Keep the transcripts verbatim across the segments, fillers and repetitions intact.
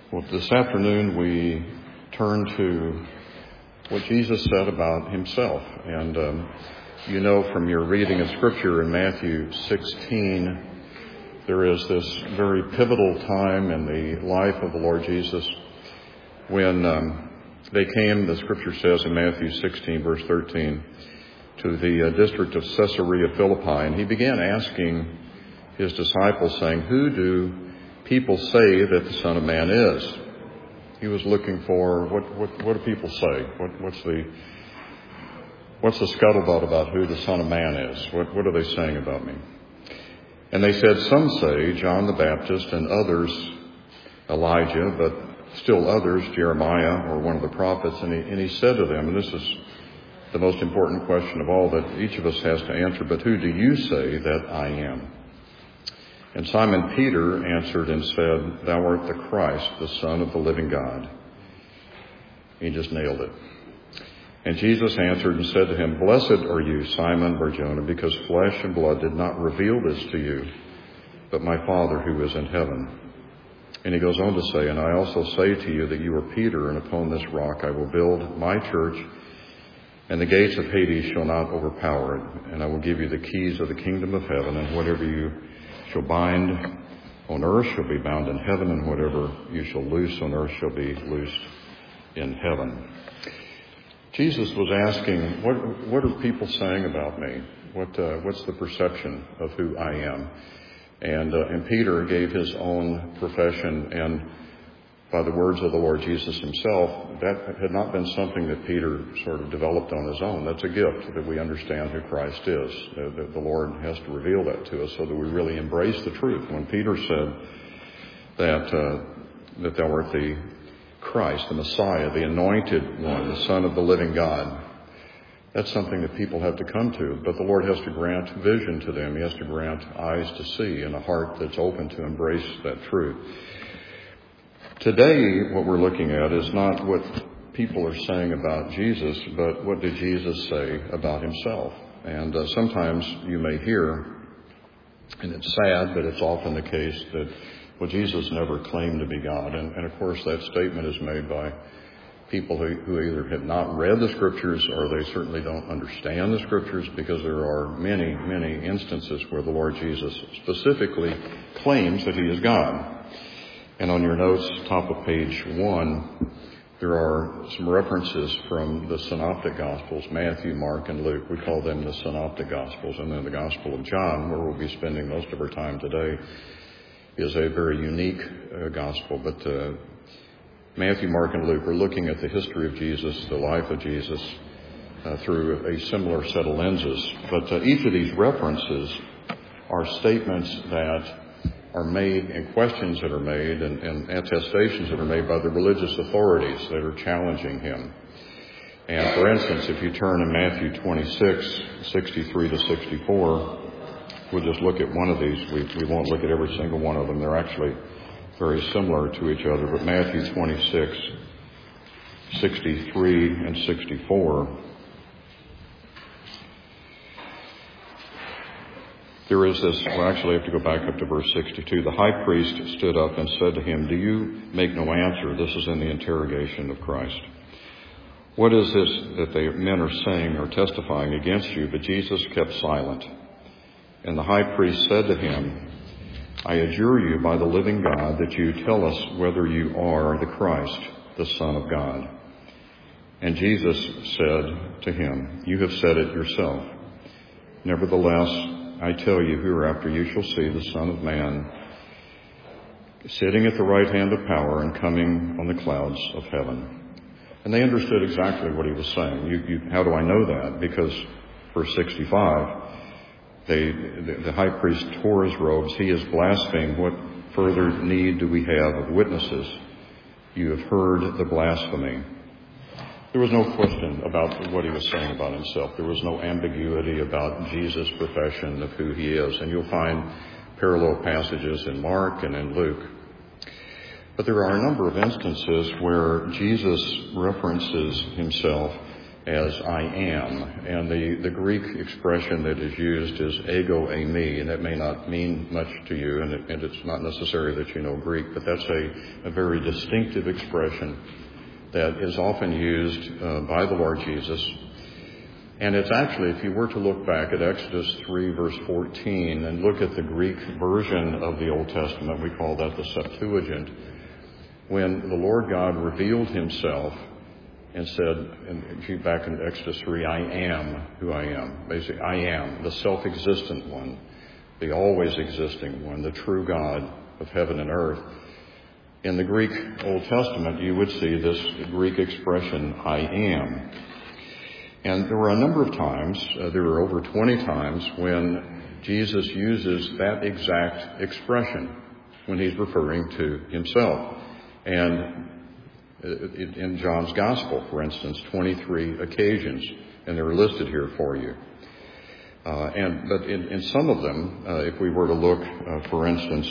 Well, this afternoon we turn to what Jesus said about himself. And um, you know from your reading of Scripture in Matthew sixteen, there is this very pivotal time in the life of the Lord Jesus when um, they came, the Scripture says in Matthew sixteen, verse thirteen, to the uh, district of Caesarea Philippi. And he began asking his disciples, saying, "Who do people say that the Son of Man is?" He was looking for what what, what do people say? What, what's the what's the scuttlebutt about who the Son of Man is? What what are they saying about me? And they said, "Some say John the Baptist, and others Elijah, but still others Jeremiah or one of the prophets." And he, and he said to them, and this is the most important question of all that each of us has to answer, "But who do you say that I am?" And Simon Peter answered and said, "Thou art the Christ, the Son of the living God." He just nailed it. And Jesus answered and said to him, "Blessed are you, Simon Bar-Jonah, because flesh and blood did not reveal this to you, but my Father who is in heaven." And he goes on to say, "And I also say to you that you are Peter, and upon this rock I will build my church, and the gates of Hades shall not overpower it. And I will give you the keys of the kingdom of heaven, and whatever you shall bind on earth shall be bound in heaven, and whatever you shall loose on earth shall be loosed in heaven." Jesus was asking, what what are people saying about me? What uh, what's the perception of who I am? And uh, and Peter gave his own profession, and by the words of the Lord Jesus himself, that had not been something that Peter sort of developed on his own. That's a gift, that we understand who Christ is. The, the Lord has to reveal that to us so that we really embrace the truth. When Peter said that uh, that thou art the Christ, the Messiah, the anointed one, the Son of the living God, that's something that people have to come to. But the Lord has to grant vision to them. He has to grant eyes to see and a heart that's open to embrace that truth. Today, what we're looking at is not what people are saying about Jesus, but what did Jesus say about himself? And uh, sometimes you may hear, and it's sad, but it's often the case, that, well, Jesus never claimed to be God. And, and of course, that statement is made by people who, who either have not read the Scriptures or they certainly don't understand the Scriptures, because there are many, many instances where the Lord Jesus specifically claims that he is God. And on your notes, top of page one, there are some references from the Synoptic Gospels, Matthew, Mark, and Luke. We call them the Synoptic Gospels. And then the Gospel of John, where we'll be spending most of our time today, is a very unique uh, gospel. But uh, Matthew, Mark, and Luke are looking at the history of Jesus, the life of Jesus, uh, through a similar set of lenses. But uh, each of these references are statements that are made, and questions that are made, and, and attestations that are made by the religious authorities that are challenging him. And for instance, if you turn in Matthew twenty-six, sixty-three to sixty-four, we'll just look at one of these. We, we won't look at every single one of them. They're actually very similar to each other. But Matthew twenty-six, sixty-three and sixty-four, there is this, well, actually I have to go back up to verse sixty-two. "The high priest stood up and said to him, 'Do you make no answer?'" This is in the interrogation of Christ. "What is this that the men are saying or testifying against you?" But Jesus kept silent. And the high priest said to him, "I adjure you by the living God that you tell us whether you are the Christ, the Son of God." And Jesus said to him, "You have said it yourself. Nevertheless, I tell you, hereafter you shall see the Son of Man sitting at the right hand of power and coming on the clouds of heaven." And they understood exactly what he was saying. You, you, how do I know that? Because verse sixty-five, they, the, the high priest tore his robes. "He has blasphemed. What further need do we have of witnesses? You have heard the blasphemy." There was no question about what he was saying about himself. There was no ambiguity about Jesus' profession of who he is. And you'll find parallel passages in Mark and in Luke. But there are a number of instances where Jesus references himself as I am. And the, the Greek expression that is used is ego eimi, and that may not mean much to you, and, it, and it's not necessary that you know Greek, but that's a, a very distinctive expression that is often used uh, by the Lord Jesus. And it's actually, if you were to look back at Exodus three, verse fourteen, and look at the Greek version of the Old Testament, we call that the Septuagint, when the Lord God revealed himself and said, and back in Exodus three, I am who I am. Basically, I am the self-existent one, the always existing one, the true God of heaven and earth. In the Greek Old Testament, you would see this Greek expression, I am. And there were a number of times, uh, there were over twenty times, when Jesus uses that exact expression when he's referring to himself. And in John's Gospel, for instance, twenty-three occasions, and they're listed here for you. Uh, and but in, in some of them, uh, if we were to look, uh, for instance,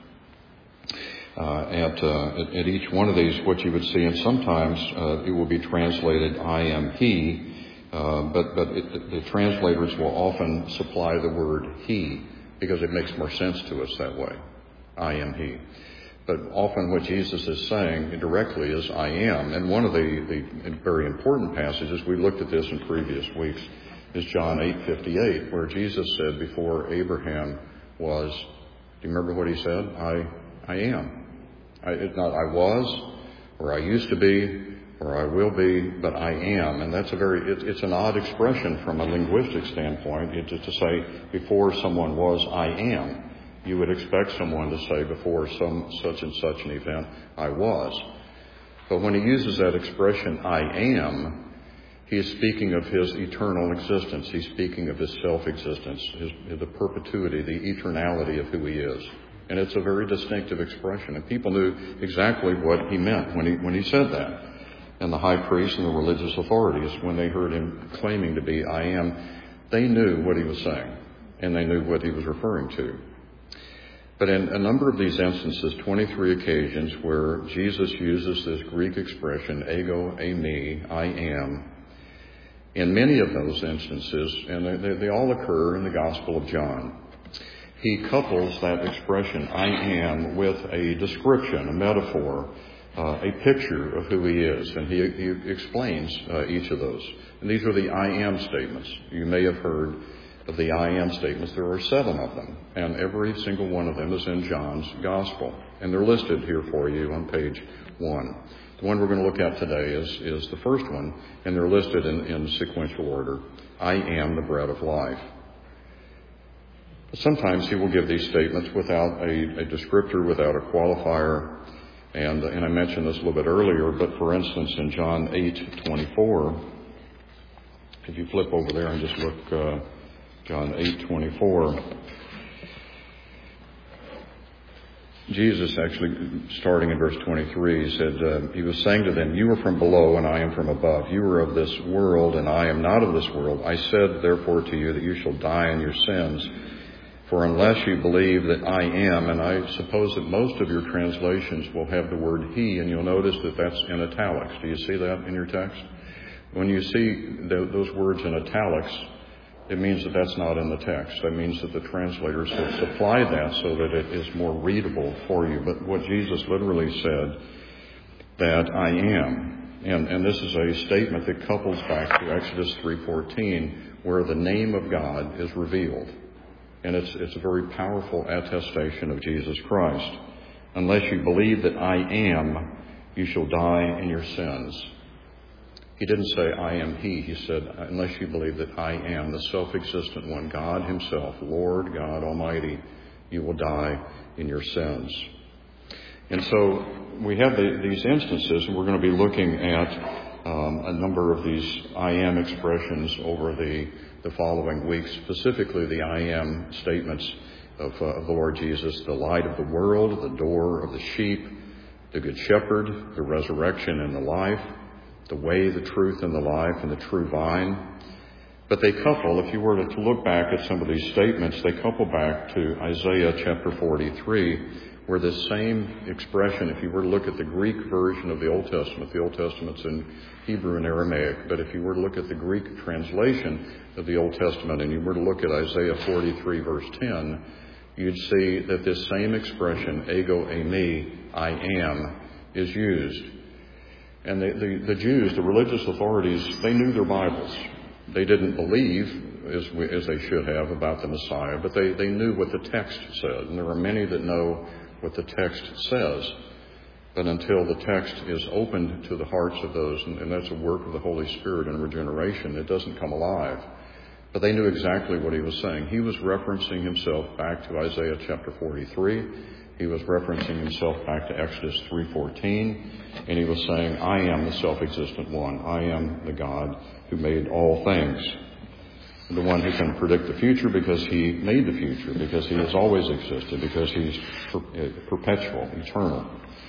uh, at, uh, at at each one of these, what you would see, and sometimes uh, it will be translated "I am He." Uh, but but it, the translators will often supply the word he because it makes more sense to us that way. I am he. But often what Jesus is saying directly is I am. And one of the, the very important passages, we looked at this in previous weeks, is John eight fifty-eight, where Jesus said before Abraham was, do you remember what he said? I I am. I, it's not I was or I used to be, or I will be, but I am. And that's a very, it, it's an odd expression from a linguistic standpoint. It's to say before someone was, I am. You would expect someone to say before some such and such an event, I was. But when he uses that expression, I am, he is speaking of his eternal existence. He's speaking of his self-existence, his, the perpetuity, the eternality of who he is. And it's a very distinctive expression. And people knew exactly what he meant when he, when he said that. And the high priest and the religious authorities, when they heard him claiming to be I am, they knew what he was saying, and they knew what he was referring to. But in a number of these instances, twenty-three occasions where Jesus uses this Greek expression, ego eimi, I am, in many of those instances, and they, they all occur in the Gospel of John, he couples that expression, I am, with a description, a metaphor, Uh, a picture of who he is, and he, he explains uh, each of those. And these are the I am statements. You may have heard of the I am statements. There are seven of them, and every single one of them is in John's Gospel. And they're listed here for you on page one. The one we're going to look at today is, is the first one, and they're listed in, in sequential order. I am the bread of life. But sometimes he will give these statements without a, a descriptor, without a qualifier. And, and I mentioned this a little bit earlier, but for instance, in John eight twenty-four, if you flip over there and just look, uh, John eight twenty-four, Jesus actually, starting in verse twenty-three, said, uh, he was saying to them, you are from below and I am from above. You are of this world and I am not of this world. I said, therefore, to you that you shall die in your sins. For unless you believe that I am, and I suppose that most of your translations will have the word he, and you'll notice that that's in italics. Do you see that in your text? When you see the, those words in italics, it means that that's not in the text. That means that the translators have supplied that so that it is more readable for you. But what Jesus literally said, that I am, and, and this is a statement that couples back to Exodus three fourteen, where the name of God is revealed. And it's, it's a very powerful attestation of Jesus Christ. Unless you believe that I am, you shall die in your sins. He didn't say, I am he. He said, unless you believe that I am the self-existent one, God himself, Lord God Almighty, you will die in your sins. And so we have the, these instances, and we're going to be looking at um, a number of these I am expressions over the the following weeks, specifically the I am statements of, uh, of the Lord Jesus, the light of the world, the door of the sheep, the good shepherd, the resurrection and the life, the way, the truth, and the life, and the true vine, But they couple, if you were to look back at some of these statements, they couple back to Isaiah chapter forty-three, where this same expression, if you were to look at the Greek version of the Old Testament, the Old Testament's in Hebrew and Aramaic, but if you were to look at the Greek translation of the Old Testament and you were to look at Isaiah forty-three verse ten, you'd see that this same expression, ego eimi, I am, is used. And the, the, the Jews, the religious authorities, they knew their Bibles. They didn't believe, as, we, as they should have, about the Messiah, but they, they knew what the text said. And there are many that know what the text says. But until the text is opened to the hearts of those, and, and that's a work of the Holy Spirit in regeneration, it doesn't come alive. But they knew exactly what he was saying. He was referencing himself back to Isaiah chapter forty-three. He was referencing himself back to Exodus three fourteen. And he was saying, I am the self-existent one. I am the God who made all things. The one who can predict the future because he made the future, because he has always existed, because he's per- perpetual, eternal.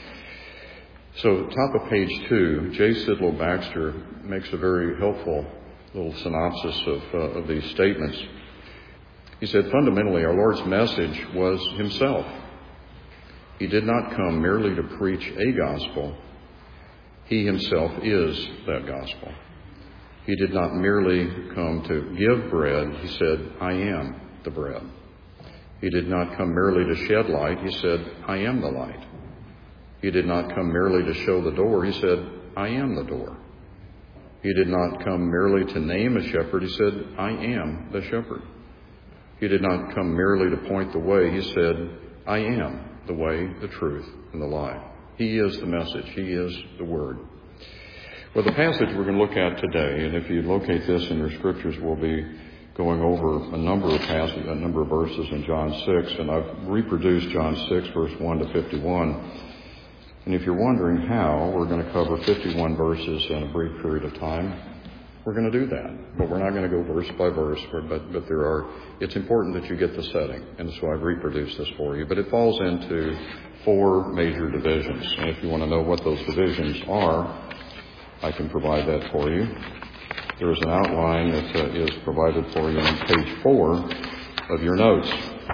So top of page two, J. Sidlow Baxter makes a very helpful little synopsis of, uh, of these statements. He said, fundamentally, our Lord's message was himself. He did not come merely to preach a gospel. He himself is that gospel. He did not merely come to give bread. He said, I am the bread. He did not come merely to shed light. He said, I am the light. He did not come merely to show the door. He said, I am the door. He did not come merely to name a shepherd. He said, I am the shepherd. He did not come merely to point the way. He said, I am the way, the truth, and the life. He is the message. He is the Word. Well, the passage we're going to look at today, and if you locate this in your scriptures, we'll be going over a number of passages, a number of verses in John six, and I've reproduced John six, verse one to fifty-one. And if you're wondering how we're going to cover fifty-one verses in a brief period of time, we're going to do that. But we're not going to go verse by verse, but, but there are, it's important that you get the setting. And so I've reproduced this for you. But it falls into four major divisions. And if you want to know what those divisions are, I can provide that for you. There is an outline that uh, is provided for you on page four of your notes.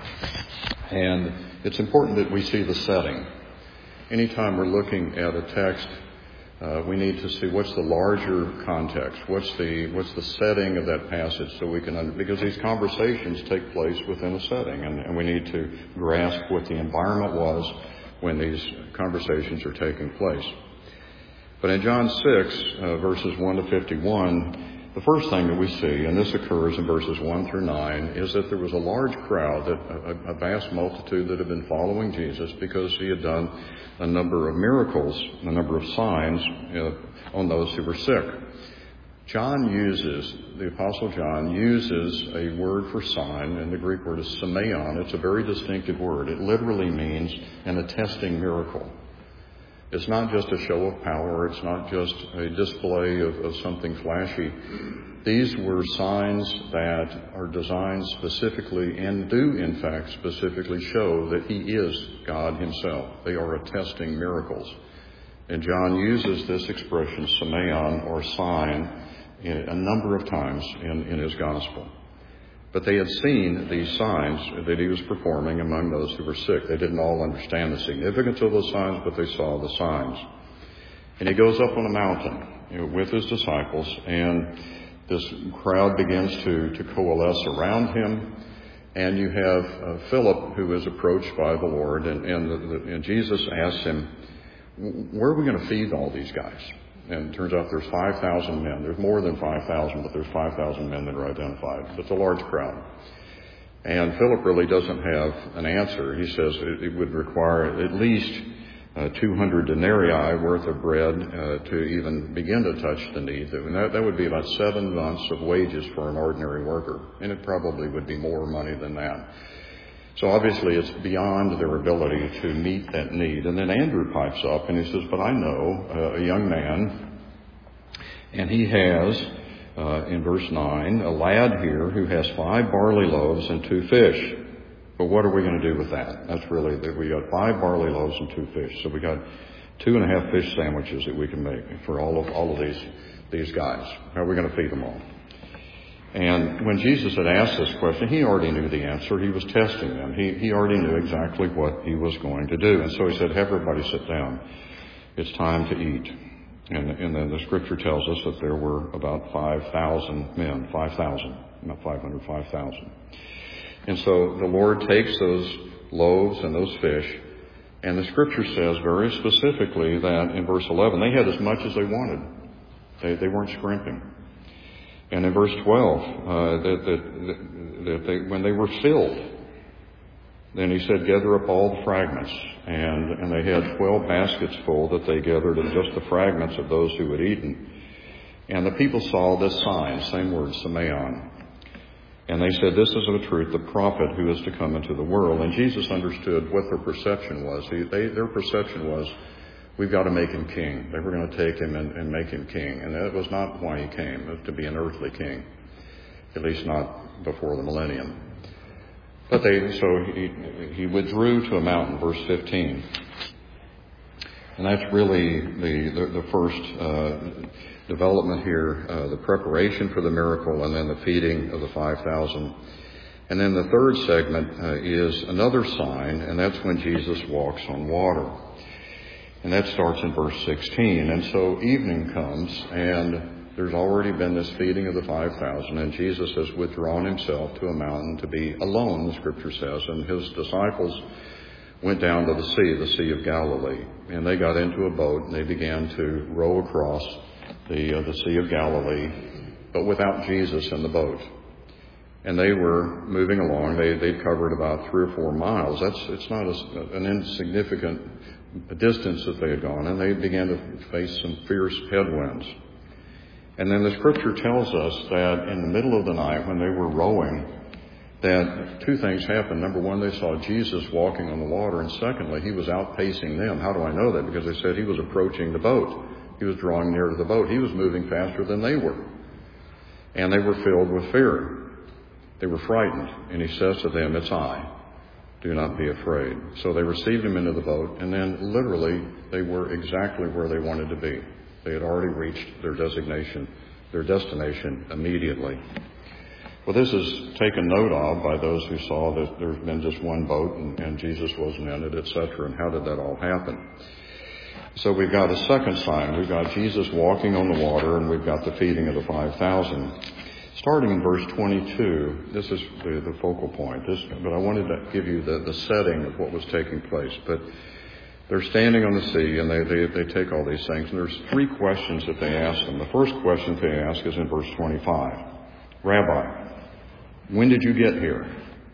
And it's important that we see the setting. Anytime we're looking at a text, uh, we need to see what's the larger context, what's the what's the setting of that passage, so we can under, because these conversations take place within a setting, and, and we need to grasp what the environment was when these conversations are taking place. But in John six, uh, verses one to fifty-one, the first thing that we see, and this occurs in verses one through nine, is that there was a large crowd, that a, a vast multitude that had been following Jesus because he had done a number of miracles, a number of signs uh, on those who were sick. John uses, the Apostle John uses a word for sign, and the Greek word is semeion. It's a very distinctive word. It literally means an attesting miracle. It's not just a show of power. It's not just a display of, of something flashy. These were signs that are designed specifically and do, in fact, specifically show that he is God himself. They are attesting miracles. And John uses this expression, semeion, or sign, a number of times in, in his gospel. But they had seen these signs that he was performing among those who were sick. They didn't all understand the significance of those signs, but they saw the signs. And he goes up on a mountain, you know, with his disciples, and this crowd begins to, to coalesce around him. And you have uh, Philip, who is approached by the Lord, and, and, the, the, and Jesus asks him, where are we going to feed all these guys? And it turns out there's five thousand men. There's more than five thousand, but there's five thousand men that are identified. It's a large crowd. And Philip really doesn't have an answer. He says it, it would require at least uh, two hundred denarii worth of bread uh, to even begin to touch the need. And that, that would be about seven months of wages for an ordinary worker. And it probably would be more money than that. So obviously it's beyond their ability to meet that need. And then Andrew pipes up and he says, but I know uh, a young man, and he has, uh, in verse nine, a lad here who has five barley loaves and two fish. But what are we going to do with that? That's really, that we got five barley loaves and two fish. So we got two and a half fish sandwiches that we can make for all of all of these these guys. How are we going to feed them all? And when Jesus had asked this question, he already knew the answer. He was testing them. He, he already knew exactly what he was going to do. And so he said, have everybody sit down. It's time to eat. And, and then the scripture tells us that there were about five thousand men, five thousand, not five hundred, five thousand. And so the Lord takes those loaves and those fish, and the scripture says very specifically that in verse eleven, they had as much as they wanted. They, they weren't scrimping. And in verse twelve, uh, that, that, that they, when they were filled, then he said, gather up all the fragments. And, and they had twelve baskets full that they gathered of just the fragments of those who had eaten. And the people saw this sign, same word, Semeon. And they said, this is of a truth the prophet who is to come into the world. And Jesus understood what their perception was. He, they, their perception was, we've got to make him king. They were going to take him and, and make him king. And that was not why he came, it was to be an earthly king, at least not before the millennium. But they, so he, he withdrew to a mountain, verse fifteen. And that's really the, the, the first uh, development here, uh, the preparation for the miracle and then the feeding of the five thousand. And then the third segment uh, is another sign, and that's when Jesus walks on water. And that starts in verse sixteen. And so evening comes, and there's already been this feeding of the five thousand, and Jesus has withdrawn himself to a mountain to be alone, the scripture says. And his disciples went down to the sea, the Sea of Galilee. And they got into a boat, and they began to row across the, uh, the Sea of Galilee, but without Jesus in the boat. And they were moving along. They, they'd covered about three or four miles. That's, it's not a, an insignificant distance that they had gone, and they began to face some fierce headwinds. And then the scripture tells us that in the middle of the night when they were rowing, that two things happened. Number one, they saw Jesus walking on the water, and secondly, he was outpacing them. How do I know that? Because they said he was approaching the boat. He was drawing near to the boat. He was moving faster than they were. And they were filled with fear. They were frightened. And he says to them, it's I. Do not be afraid. So they received him into the boat, and then literally they were exactly where they wanted to be. They had already reached their designation, their destination immediately. Well, this is taken note of by those who saw that there's been just one boat and, and Jesus wasn't in it, et cetera. And how did that all happen? So we've got a second sign. We've got Jesus walking on the water, and we've got the feeding of the five thousand. Starting in verse twenty-two, this is the, the focal point. This, but I wanted to give you the, the setting of what was taking place. But they're standing on the sea, and they, they, they take all these things. And there's three questions that they ask them. The first question they ask is in verse twenty-five. Rabbi, when did you get here?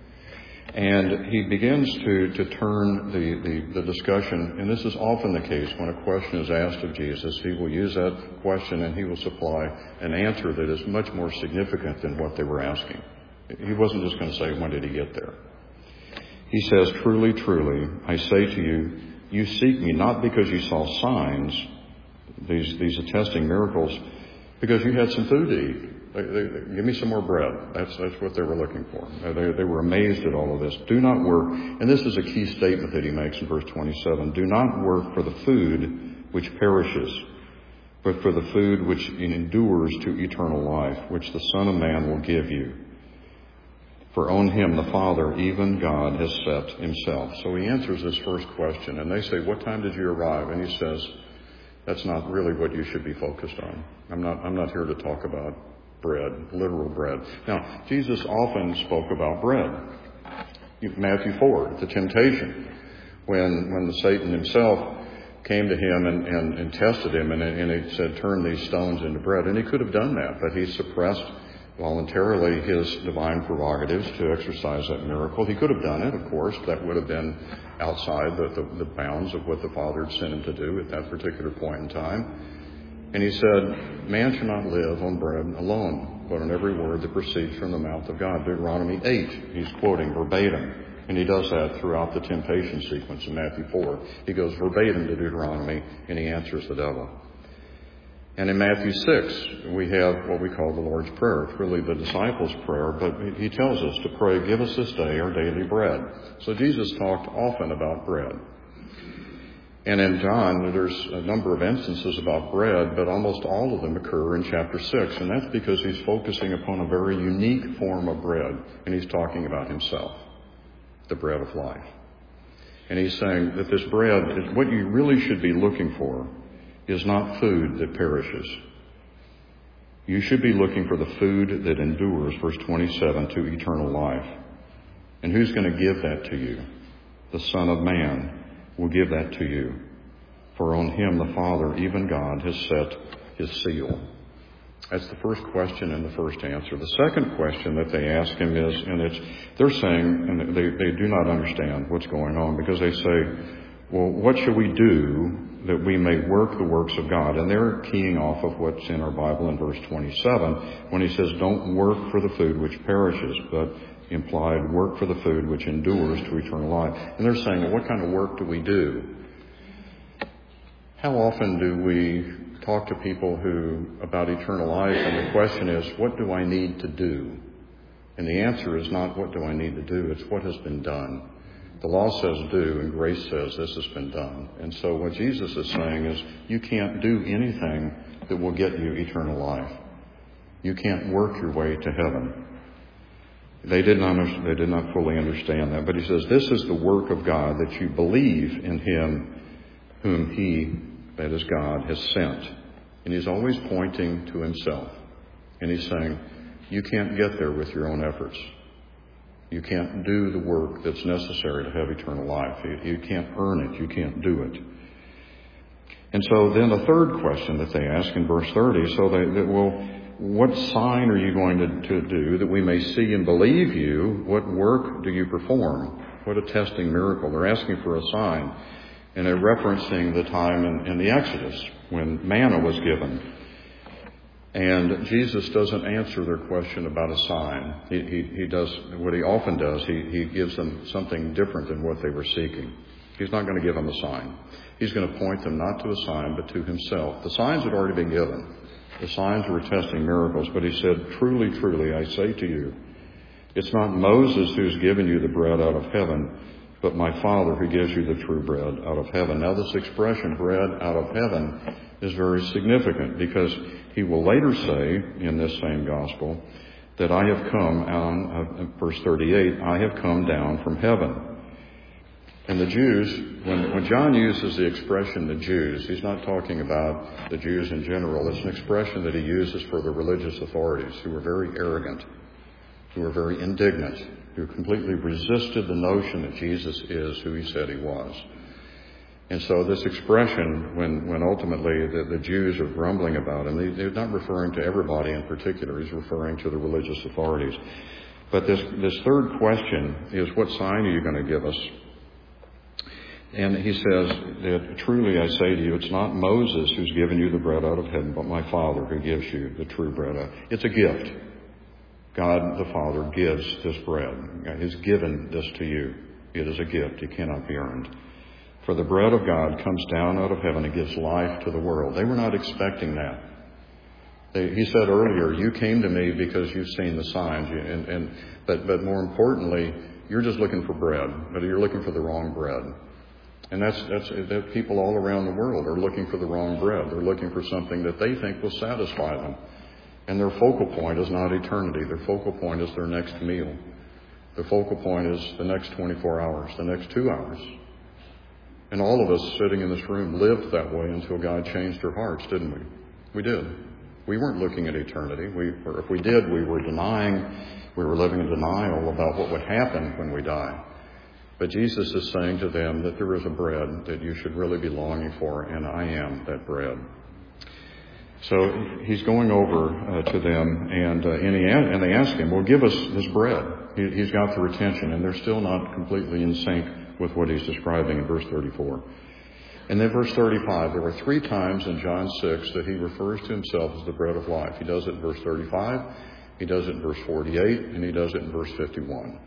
And he begins to, to turn the, the, the discussion, and this is often the case when a question is asked of Jesus. He will use that question and he will supply an answer that is much more significant than what they were asking. He wasn't just going to say, when did he get there? He says, truly, truly, I say to you, you seek me not because you saw signs, these, these attesting miracles, because you had some food to eat. They, they, they, give me some more bread. That's that's what they were looking for. They, they were amazed at all of this. Do not work, and this is a key statement that he makes in verse twenty-seven. Do not work for the food which perishes, but for the food which endures to eternal life, which the Son of Man will give you. For on him the Father, even God, has set himself. So he answers this first question, and they say, what time did you arrive? And he says, that's not really what you should be focused on. I'm not, I'm not here to talk about bread, literal bread. Now, Jesus often spoke about bread. Matthew four, the temptation, when when the Satan himself came to him and, and, and tested him, and, and he said, turn these stones into bread. And he could have done that, but he suppressed voluntarily his divine prerogatives to exercise that miracle. He could have done it, of course. That would have been outside the, the, the bounds of what the Father had sent him to do at that particular point in time. And he said, man shall not live on bread alone, but on every word that proceeds from the mouth of God. Deuteronomy eight, he's quoting verbatim. And he does that throughout the temptation sequence in Matthew four. He goes verbatim to Deuteronomy, and he answers the devil. And in Matthew six, we have what we call the Lord's Prayer. It's really the disciples' prayer, but he tells us to pray, give us this day our daily bread. So Jesus talked often about bread. And in John, there's a number of instances about bread, but almost all of them occur in chapter six. And that's because he's focusing upon a very unique form of bread. And he's talking about himself, the bread of life. And he's saying that this bread, what you really should be looking for is not food that perishes. You should be looking for the food that endures, verse twenty-seven, to eternal life. And who's going to give that to you? The Son of Man will give that to you. For on him the Father, even God, has set his seal. That's the first question and the first answer. The second question that they ask him is, and it's, they're saying, and they, they do not understand what's going on, because they say, well, what shall we do that we may work the works of God? And they're keying off of what's in our Bible in verse twenty-seven, when he says, don't work for the food which perishes, but implied work for the food which endures to eternal life. And they're saying, well, what kind of work do we do? How often do we talk to people who about eternal life, and the question is, what do I need to do? And the answer is not what do I need to do, it's what has been done. The law says do, and grace says this has been done. And so what Jesus is saying is, you can't do anything that will get you eternal life. You can't work your way to heaven. They did not, they did not fully understand that. But he says, this is the work of God, that you believe in him whom he, that is God, has sent. And he's always pointing to himself. And he's saying, you can't get there with your own efforts. You can't do the work that's necessary to have eternal life. You, you can't earn it. You can't do it. And so then the third question that they ask in verse thirty, so they, they well, what sign are you going to, to do that we may see and believe you? What work do you perform? What a testing miracle. They're asking for a sign. And they're referencing the time in, in the Exodus when manna was given. And Jesus doesn't answer their question about a sign. He, he, he does what he often does. He, he gives them something different than what they were seeking. He's not going to give them a sign. He's going to point them not to a sign, but to himself. The signs had already been given. The signs were testing miracles. But he said, truly, truly, I say to you, it's not Moses who's given you the bread out of heaven, but my Father who gives you the true bread out of heaven. Now, this expression, bread out of heaven, is very significant, because he will later say in this same gospel that I have come on, uh, verse thirty-eight, I have come down from heaven. And the Jews, when, when John uses the expression the Jews, he's not talking about the Jews in general. It's an expression that he uses for the religious authorities who were very arrogant, who were very indignant, who completely resisted the notion that Jesus is who he said he was. And so this expression, when, when ultimately the, the Jews are grumbling about him, they, they're not referring to everybody in particular. He's referring to the religious authorities. But this, this third question is, what sign are you going to give us? And he says that, truly I say to you, it's not Moses who's given you the bread out of heaven, but my Father who gives you the true bread. It's a gift. God the Father gives this bread. He's given this to you. It is a gift. It cannot be earned. For the bread of God comes down out of heaven and gives life to the world. They were not expecting that. They, he said earlier, you came to me because you've seen the signs. And, and, but, but more importantly, you're just looking for bread, but you're looking for the wrong bread. And that's, that's, that people all around the world are looking for the wrong bread. They're looking for something that they think will satisfy them. And their focal point is not eternity. Their focal point is their next meal. Their focal point is the next twenty-four hours, the next two hours. And all of us sitting in this room lived that way until God changed our hearts, didn't we? We did. We weren't looking at eternity. We, or if we did, we were denying, we were living in denial about what would happen when we die. But Jesus is saying to them that there is a bread that you should really be longing for, and I am that bread. So he's going over uh, to them, and uh, and, he, and they ask him, well, give us this bread. He, he's got the retention, and they're still not completely in sync with what he's describing in verse thirty-four. And then verse thirty-five, there were three times in John six that he refers to himself as the bread of life. He does it in verse thirty-five, he does it in verse forty-eight, and he does it in verse fifty-one.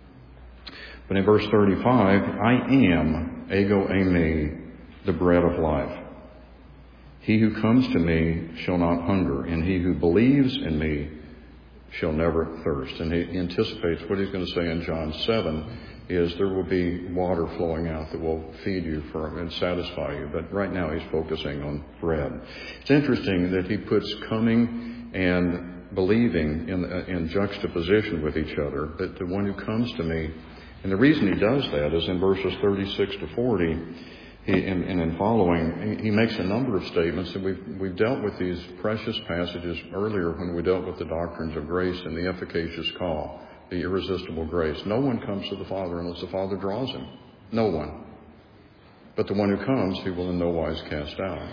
But in verse thirty-five, I am, ego eimi, the bread of life. He who comes to me shall not hunger, and he who believes in me shall never thirst. And he anticipates what he's going to say in John seven is there will be water flowing out that will feed you for, and satisfy you. But right now he's focusing on bread. It's interesting that he puts coming and believing in, in juxtaposition with each other. But the one who comes to me, and the reason he does that is in verses thirty-six to forty, he, and, and in following, he makes a number of statements. And we've, we've dealt with these precious passages earlier when we dealt with the doctrines of grace and the efficacious call, the irresistible grace. No one comes to the Father unless the Father draws him. No one. But the one who comes, he will in no wise cast out.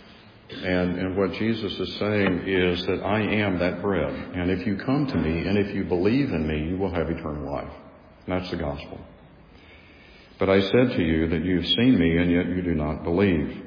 And, and what Jesus is saying is that I am that bread. And if you come to me and if you believe in me, you will have eternal life. And that's the gospel. But I said to you that you have seen me, and yet you do not believe.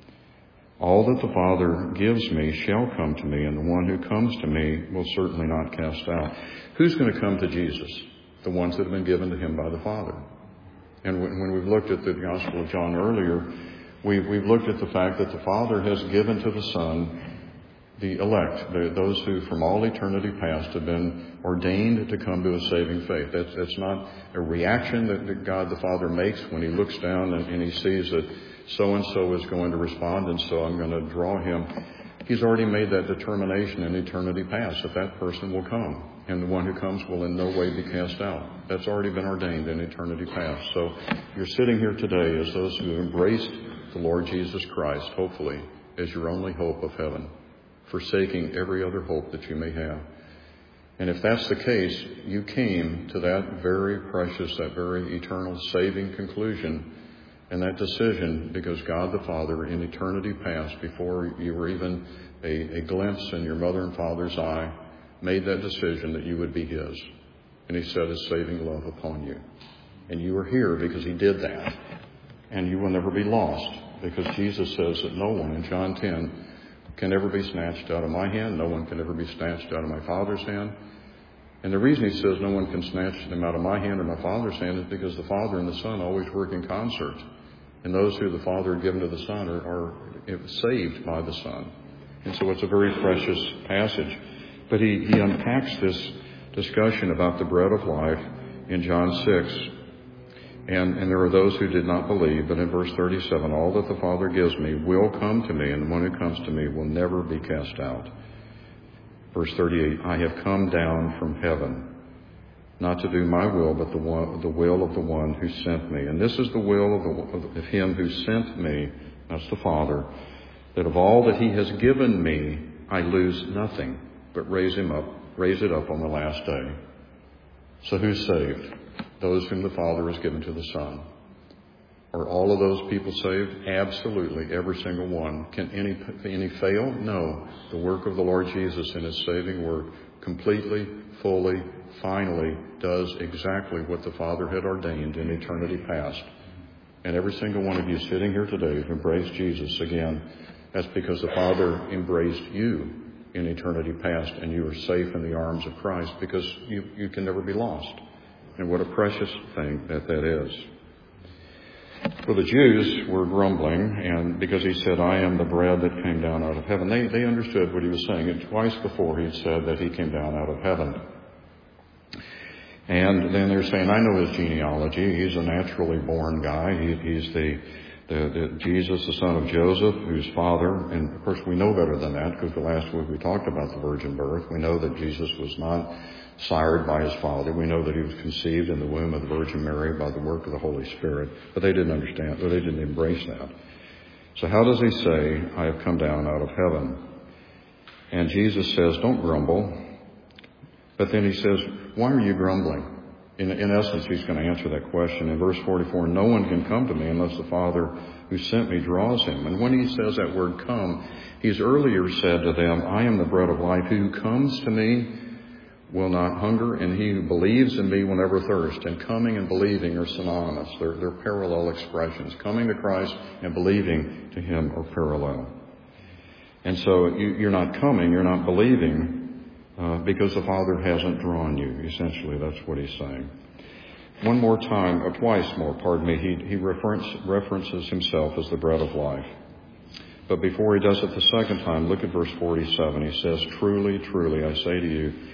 All that the Father gives me shall come to me, and the one who comes to me will certainly not cast out. Who's going to come to Jesus? The ones that have been given to him by the Father. And when we've looked at the Gospel of John earlier, we've, we've looked at the fact that the Father has given to the Son the elect, the, those who from all eternity past have been ordained to come to a saving faith. That's, that's not a reaction that, that God the Father makes when he looks down and, and he sees that so-and-so is going to respond, and so I'm going to draw him. He's already made that determination in eternity past that that person will come, and the one who comes will in no way be cast out. That's already been ordained in eternity past. So you're sitting here today as those who have embraced the Lord Jesus Christ, hopefully, as your only hope of heaven, forsaking every other hope that you may have. And if that's the case, you came to that very precious, that very eternal saving conclusion and that decision because God the Father in eternity past, before you were even a, a glimpse in your mother and father's eye, made that decision that you would be his. And he set his saving love upon you. And you are here because he did that. And you will never be lost, because Jesus says that no one in John ten can ever be snatched out of my hand. No one can ever be snatched out of my Father's hand. And the reason he says no one can snatch them out of my hand or my Father's hand is because the Father and the Son always work in concert. And those who the Father had given to the Son are, are saved by the Son. And so it's a very precious passage. But he, he unpacks this discussion about the bread of life in John six. And, and there are those who did not believe. But in verse thirty-seven, all that the Father gives me will come to me, and the one who comes to me will never be cast out. Verse thirty-eight, I have come down from heaven, not to do my will, but the one, the will of the one who sent me. And this is the will of, the, of him who sent me, that's the Father, that of all that he has given me, I lose nothing, but raise him up, raise it up on the last day. So who's saved? Those whom the Father has given to the Son. Are all of those people saved? Absolutely, every single one. Can any any fail? No. The work of the Lord Jesus in his saving work completely, fully, finally does exactly what the Father had ordained in eternity past. And every single one of you sitting here today who embraced Jesus, again, that's because the Father embraced you in eternity past, and you are safe in the arms of Christ because you, you can never be lost. And what a precious thing that that is. For the Jews were grumbling, and because he said, I am the bread that came down out of heaven. They, they understood what he was saying. And twice before he had said that he came down out of heaven. And then they're saying, I know his genealogy. He's a naturally born guy. He, he's the, the, the Jesus, the son of Joseph, whose father, and of course we know better than that because the last week we talked about the virgin birth. We know that Jesus was not sired by his father. We know that he was conceived in the womb of the Virgin Mary by the work of the Holy Spirit. But they didn't understand, or they didn't embrace that. So how does he say, I have come down out of heaven? And Jesus says, don't grumble. But then he says, why are you grumbling? In, in essence, he's going to answer that question. In verse forty-four, no one can come to me unless the Father who sent me draws him. And when he says that word come, he's earlier said to them, I am the bread of life. Who comes to me will not hunger, and he who believes in me will never thirst. And coming and believing are synonymous. They're, they're parallel expressions. Coming to Christ and believing to him are parallel. And so you, you're not coming, you're not believing, uh, because the Father hasn't drawn you. Essentially, that's what he's saying. One more time, or twice more, pardon me, he, he reference, references himself as the bread of life. But before he does it the second time, look at verse forty-seven. He says, truly, truly, I say to you,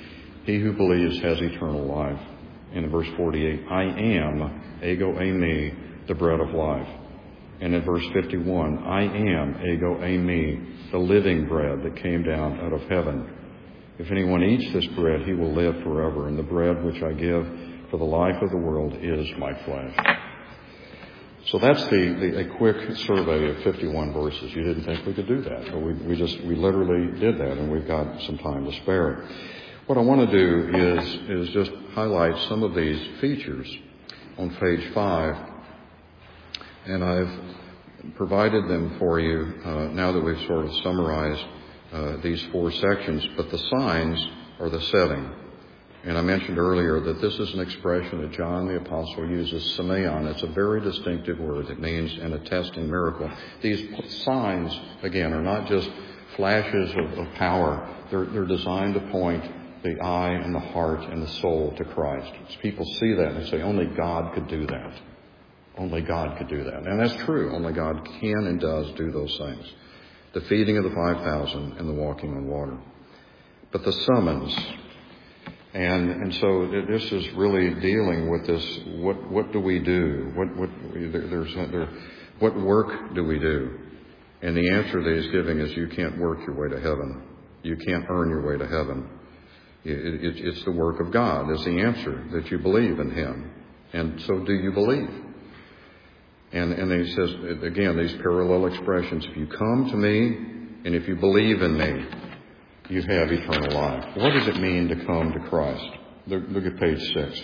He who believes has eternal life. And in verse forty-eight, I am, ego eimi, the bread of life. And in verse fifty-one, I am, ego eimi, the living bread that came down out of heaven. If anyone eats this bread, he will live forever. And the bread which I give for the life of the world is my flesh. So that's the, the a quick survey of fifty-one verses. You didn't think we could do that, but we, we just we literally did that, and we've got some time to spare. What I want to do is is just highlight some of these features on page five, and I've provided them for you uh, now that we've sort of summarized uh, these four sections. But the signs are the setting. And I mentioned earlier that this is an expression that John the Apostle uses, semeion. It's a very distinctive word. It means an attesting miracle. These signs, again, are not just flashes of, of power. They're, they're designed to point the eye and the heart and the soul to Christ. As people see that and they say, only God could do that. Only God could do that. And that's true. Only God can and does do those things. The feeding of the five thousand and the walking on water. But the summons... And and so this is really dealing with this. What what do we do? What what there, there's there, what work do we do? And the answer that he's giving is you can't work your way to heaven. You can't earn your way to heaven. It, it, it's the work of God is the answer, that you believe in Him. And so do you believe? And and then he says again these parallel expressions. If you come to me and if you believe in me, you have eternal life. What does it mean to come to Christ? Look at page six.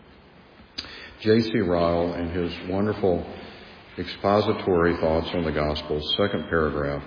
J C Ryle, in his wonderful expository thoughts on the Gospels, second paragraph.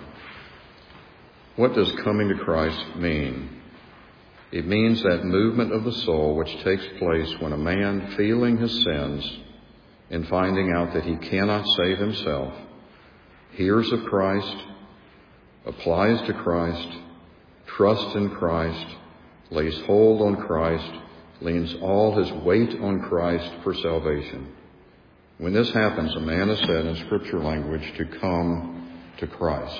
What does coming to Christ mean? It means that movement of the soul which takes place when a man, feeling his sins and finding out that he cannot save himself, hears of Christ, applies to Christ, trusts in Christ, lays hold on Christ, leans all his weight on Christ for salvation. When this happens, a man is said in Scripture language to come to Christ.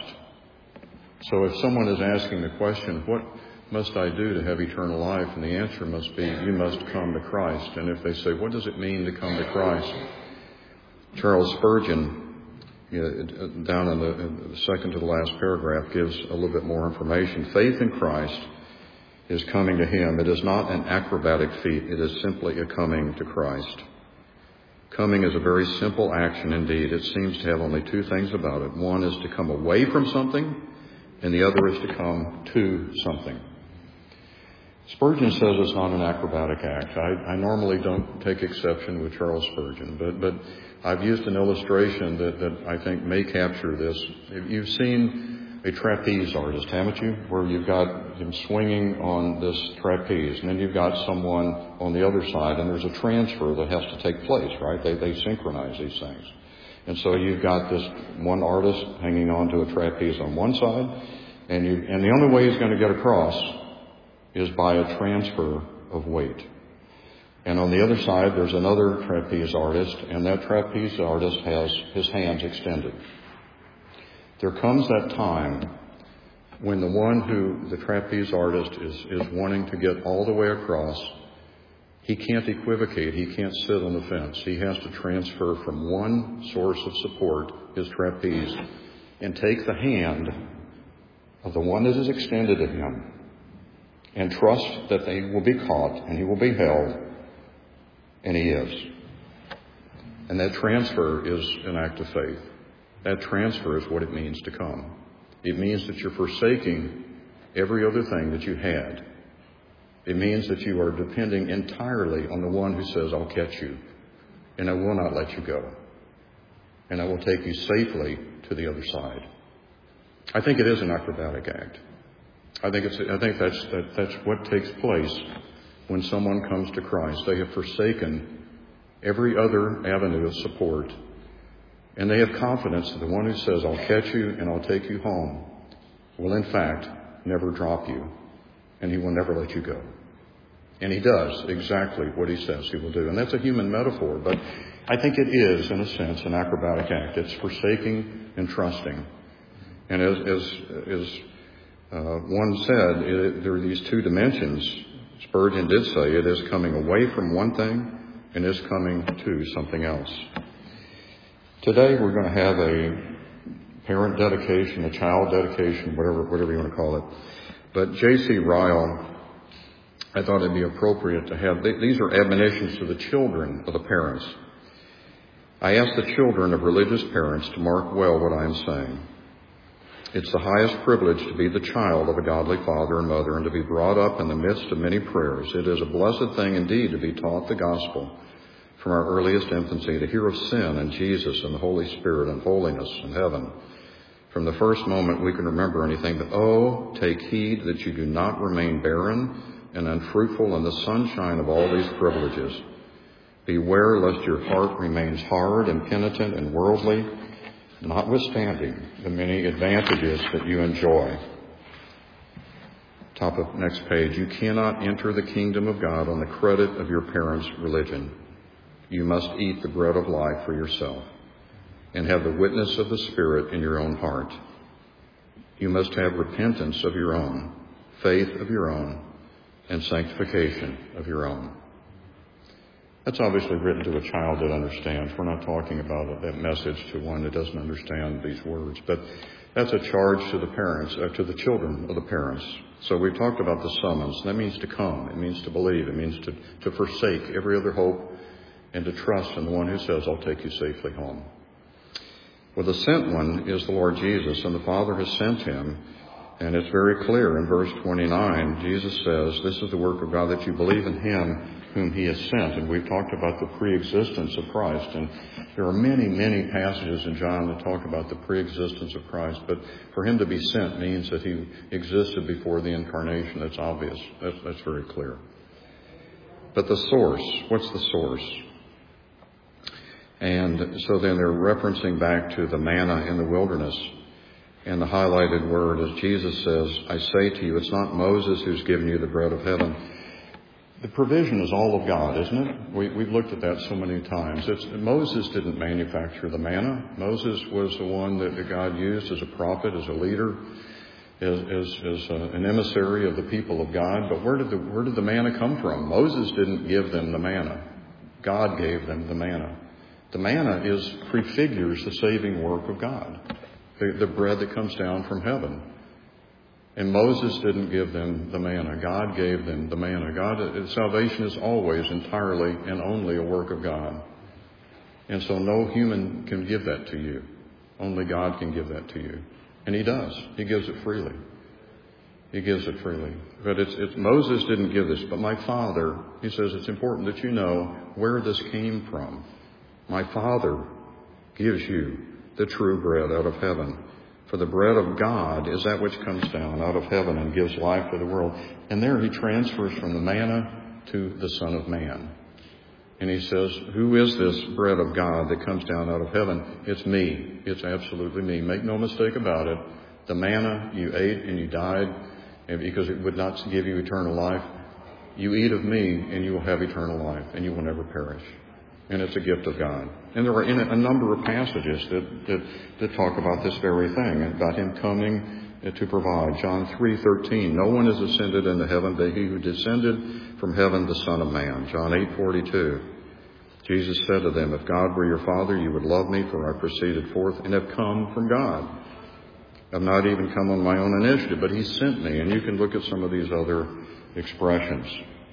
So if someone is asking the question, what must I do to have eternal life? And the answer must be, you must come to Christ. And if they say, what does it mean to come to Christ? Charles Spurgeon, You know, down in the, in the second to the last paragraph, gives a little bit more information. Faith in Christ is coming to Him. It is not an acrobatic feat. It is simply a coming to Christ. Coming is a very simple action indeed. It seems to have only two things about it. One is to come away from something, and the other is to come to something. Spurgeon says it's not an acrobatic act. I, I normally don't take exception with Charles Spurgeon, but but I've used an illustration that, that I think may capture this. You've seen a trapeze artist, haven't you? Where you've got him swinging on this trapeze, and then you've got someone on the other side, and there's a transfer that has to take place, right? They they synchronize these things. And so you've got this one artist hanging onto a trapeze on one side, and you and the only way he's going to get across is by a transfer of weight. And on the other side, there's another trapeze artist, and that trapeze artist has his hands extended. There comes that time when the one who, the trapeze artist, is, is wanting to get all the way across, he can't equivocate, he can't sit on the fence. He has to transfer from one source of support, his trapeze, and take the hand of the one that is extended to him, and trust that they will be caught and he will be held, and he is. And that transfer is an act of faith. That transfer is what it means to come. It means that you're forsaking every other thing that you had. It means that you are depending entirely on the one who says, I'll catch you, and I will not let you go, and I will take you safely to the other side. I think it is an acrobatic act. I think it's. I think that's that, that's what takes place when someone comes to Christ. They have forsaken every other avenue of support, and they have confidence that the one who says, I'll catch you and I'll take you home, will in fact never drop you, and he will never let you go. And he does exactly what he says he will do. And that's a human metaphor, but I think it is, in a sense, an acrobatic act. It's forsaking and trusting. And as, as, as uh, one said, it, there are these two dimensions Spurgeon did say it is coming away from one thing and is coming to something else. Today we're going to have a parent dedication, a child dedication, whatever whatever you want to call it. But J C Ryle, I thought it'd be appropriate to have, these are admonitions to the children of the parents. I ask the children of religious parents to mark well what I am saying. It's the highest privilege to be the child of a godly father and mother and to be brought up in the midst of many prayers. It is a blessed thing indeed to be taught the gospel from our earliest infancy, to hear of sin and Jesus and the Holy Spirit and holiness and heaven. From the first moment we can remember anything, but oh, take heed that you do not remain barren and unfruitful in the sunshine of all these privileges. Beware lest your heart remains hard and penitent and worldly, notwithstanding the many advantages that you enjoy. Top of next page. You cannot enter the kingdom of God on the credit of your parents' religion. You must eat the bread of life for yourself and have the witness of the Spirit in your own heart. You must have repentance of your own, faith of your own, and sanctification of your own. That's obviously written to a child that understands. We're not talking about that message to one that doesn't understand these words, but that's a charge to the parents, uh, to the children of the parents. So we've talked about the summons. That means to come. It means to believe. It means to, to forsake every other hope and to trust in the one who says, I'll take you safely home. Well, the sent one is the Lord Jesus, and the Father has sent him. And it's very clear in verse twenty-nine, Jesus says, this is the work of God, that you believe in him whom he has sent. And we've talked about the preexistence of Christ. And there are many, many passages in John that talk about the preexistence of Christ. But for him to be sent means that he existed before the incarnation. That's obvious. That's, that's very clear. But the source, what's the source? And so then they're referencing back to the manna in the wilderness. And the highlighted word is Jesus says, I say to you, it's not Moses who's given you the bread of heaven. The provision is all of God, isn't it? We, we've looked at that so many times. It's, Moses didn't manufacture the manna. Moses was the one that, that God used as a prophet, as a leader, as, as, as a, an emissary of the people of God. But where did the, where did the manna come from? Moses didn't give them the manna. God gave them the manna. The manna is prefigures the saving work of God. The, the bread that comes down from heaven. And Moses didn't give them the manna. God gave them the manna. God, salvation is always entirely and only a work of God. And so no human can give that to you. Only God can give that to you. And he does. He gives it freely. He gives it freely. But it's, it's Moses didn't give this. But my Father, he says, it's important that you know where this came from. My Father gives you the true bread out of heaven. For the bread of God is that which comes down out of heaven and gives life to the world. And there he transfers from the manna to the Son of Man. And he says, who is this bread of God that comes down out of heaven? It's me. It's absolutely me. Make no mistake about it. The manna you ate and you died, and because it would not give you eternal life. You eat of me and you will have eternal life and you will never perish. And it's a gift of God. And there are in a number of passages that, that, that talk about this very thing, about him coming to provide. John three thirteen, no one has ascended into heaven but he who descended from heaven, the Son of Man. John eight forty-two, Jesus said to them, if God were your Father, you would love me, for I proceeded forth and have come from God. I've not even come on my own initiative, but he sent me. And you can look at some of these other expressions.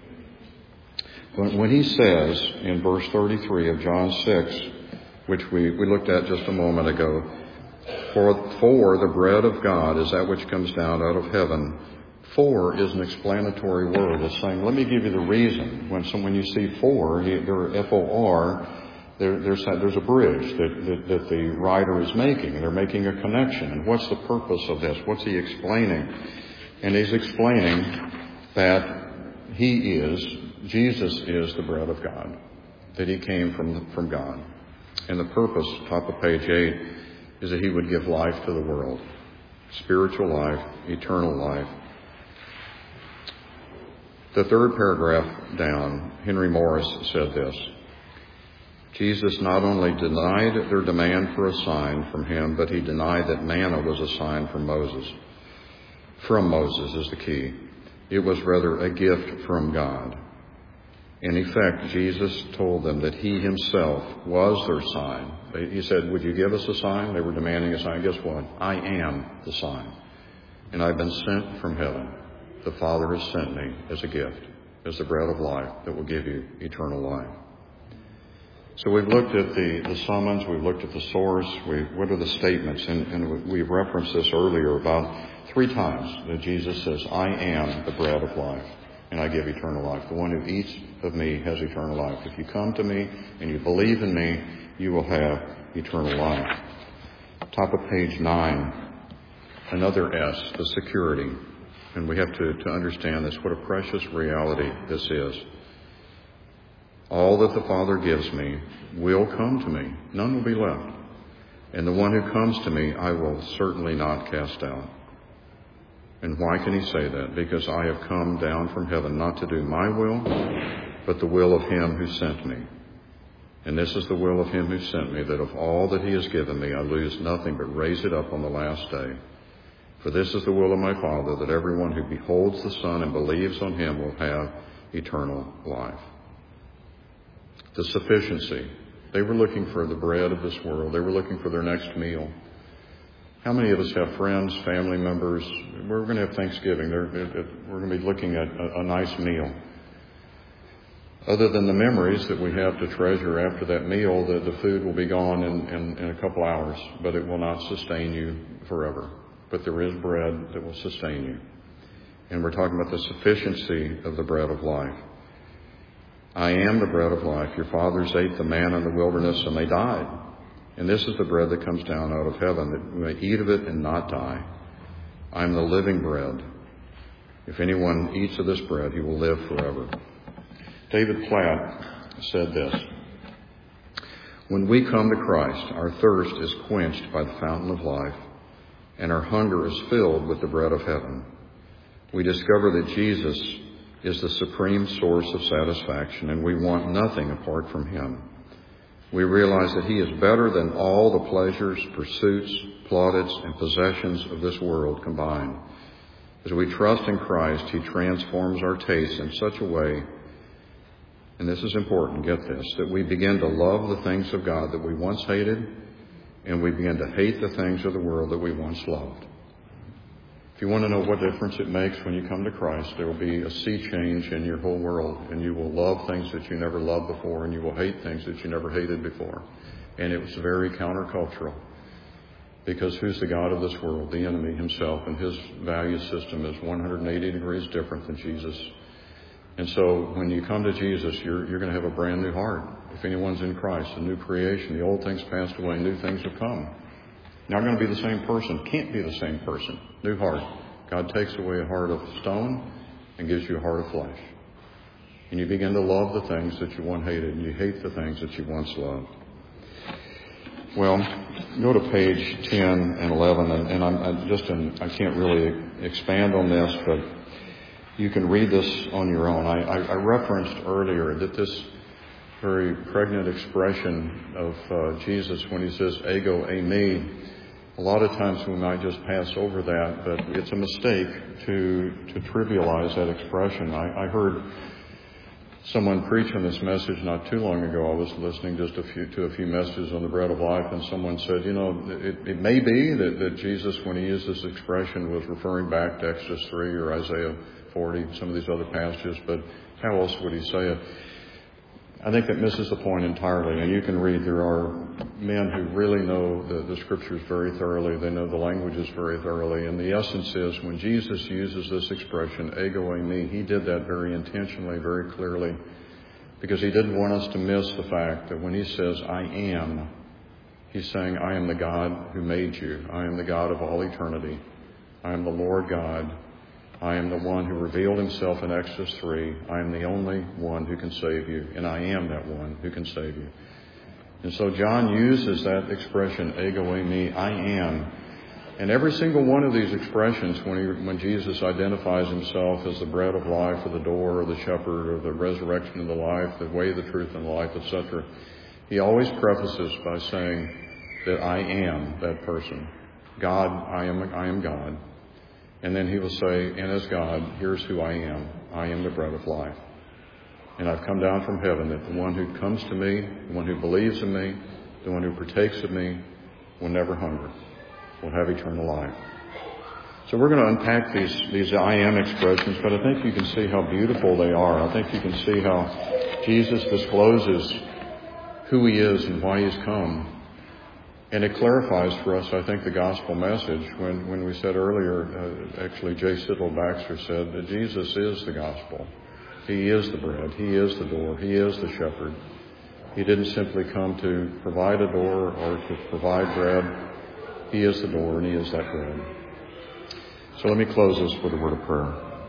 When he says in verse thirty-three of John six, which we, we looked at just a moment ago, for, for the bread of God is that which comes down out of heaven. For is an explanatory word. It's saying, let me give you the reason. When some, when you see for, there F O R, there, there's, there's a bridge that, that, that the writer is making. They're making a connection. And what's the purpose of this? What's he explaining? And he's explaining that he is, Jesus is the bread of God, that he came from, from God. And the purpose, top of page eight, is that he would give life to the world. Spiritual life, eternal life. The third paragraph down, Henry Morris said this. Jesus not only denied their demand for a sign from him, but he denied that manna was a sign from Moses. From Moses is the key. It was rather a gift from God. In effect, Jesus told them that he himself was their sign. He said, would you give us a sign? They were demanding a sign. Guess what? I am the sign. And I've been sent from heaven. The Father has sent me as a gift, as the bread of life that will give you eternal life. So we've looked at the, the summons, we've looked at the source, we, what are the statements? And, and we've referenced this earlier about three times that Jesus says, I am the bread of life, and I give eternal life. The one who eats of me has eternal life. If you come to me and you believe in me, you will have eternal life. Top of page nine, another S, the security. And we have to, to understand this, what a precious reality this is. All that the Father gives me will come to me. None will be left. And the one who comes to me, I will certainly not cast out. And why can he say that? Because I have come down from heaven not to do my will, but the will of him who sent me. And this is the will of him who sent me, that of all that he has given me, I lose nothing but raise it up on the last day. For this is the will of my Father, that everyone who beholds the Son and believes on him will have eternal life. The sufficiency. They were looking for the bread of this world. They were looking for their next meal. How many of us have friends, family members? We're going to have Thanksgiving. They're, we're going to be looking at a, a nice meal. Other than the memories that we have to treasure after that meal, the, the food will be gone in, in, in a couple hours, but it will not sustain you forever. But there is bread that will sustain you. And we're talking about the sufficiency of the bread of life. I am the bread of life. Your fathers ate the manna in the wilderness and they died. And this is the bread that comes down out of heaven, that we may eat of it and not die. I am the living bread. If anyone eats of this bread, he will live forever. David Platt said this, when we come to Christ, our thirst is quenched by the fountain of life, and our hunger is filled with the bread of heaven. We discover that Jesus is the supreme source of satisfaction, and we want nothing apart from him. We realize that he is better than all the pleasures, pursuits, plaudits, and possessions of this world combined. As we trust in Christ, he transforms our tastes in such a way, and this is important, get this, that we begin to love the things of God that we once hated, and we begin to hate the things of the world that we once loved. If you want to know what difference it makes when you come to Christ, there will be a sea change in your whole world, and you will love things that you never loved before, and you will hate things that you never hated before. And it was very countercultural, because who's the God of this world? The enemy himself, and his value system is one hundred eighty degrees different than Jesus. And so when you come to Jesus, you're, you're going to have a brand new heart. If anyone's in Christ, a new creation, the old things passed away, new things have come. Not going to be the same person. Can't be the same person. New heart. God takes away a heart of stone and gives you a heart of flesh. And you begin to love the things that you once hated, and you hate the things that you once loved. Well, go to page ten and eleven, and, and I'm, I'm just in, I can't really expand on this, but you can read this on your own. I, I, I referenced earlier that this very pregnant expression of uh, Jesus when he says, ego, eimi, a lot of times we might just pass over that, but it's a mistake to to trivialize that expression. I, I heard someone preach on this message not too long ago. I was listening just a few to a few messages on the bread of life, and someone said, you know, it, it may be that, that Jesus, when he used this expression, was referring back to Exodus three or Isaiah forty, some of these other passages, but how else would he say it? I think that misses the point entirely. And you can read, there are men who really know the, the scriptures very thoroughly. They know the languages very thoroughly. And the essence is, when Jesus uses this expression, ego eimi, he did that very intentionally, very clearly, because he didn't want us to miss the fact that when he says, I am, he's saying, I am the God who made you. I am the God of all eternity. I am the Lord God. I am the one who revealed himself in Exodus three. I am the only one who can save you, and I am that one who can save you. And so John uses that expression, ego eimi, I am. And every single one of these expressions, when, he, when Jesus identifies himself as the bread of life, or the door, or the shepherd, or the resurrection and the life, the way, the truth, and the life, et cetera, he always prefaces by saying that I am that person. God, I am, I am God. And then he will say, and as God, here's who I am. I am the bread of life. And I've come down from heaven that the one who comes to me, the one who believes in me, the one who partakes of me will never hunger, will have eternal life. So we're going to unpack these, these I am expressions, but I think you can see how beautiful they are. I think you can see how Jesus discloses who he is and why he's come. And it clarifies for us, I think, the gospel message. When, when we said earlier, uh, actually J. Sidlow Baxter said that Jesus is the gospel. He is the bread. He is the door. He is the shepherd. He didn't simply come to provide a door or to provide bread. He is the door and he is that bread. So let me close this with a word of prayer.